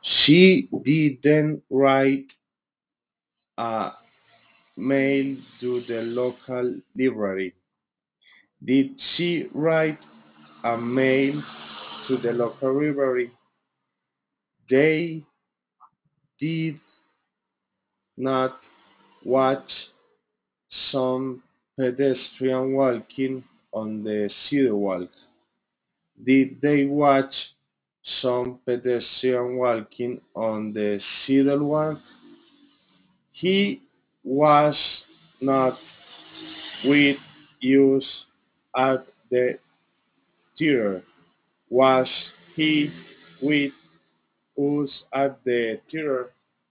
She didn't write a mail to the local library. Did she write a mail to the local library? They did not watch some pedestrian walking on the sidewalk. Did they watch some pedestrian walking on the sidewalk? He was not with us at the theater. Was he with us at the theater?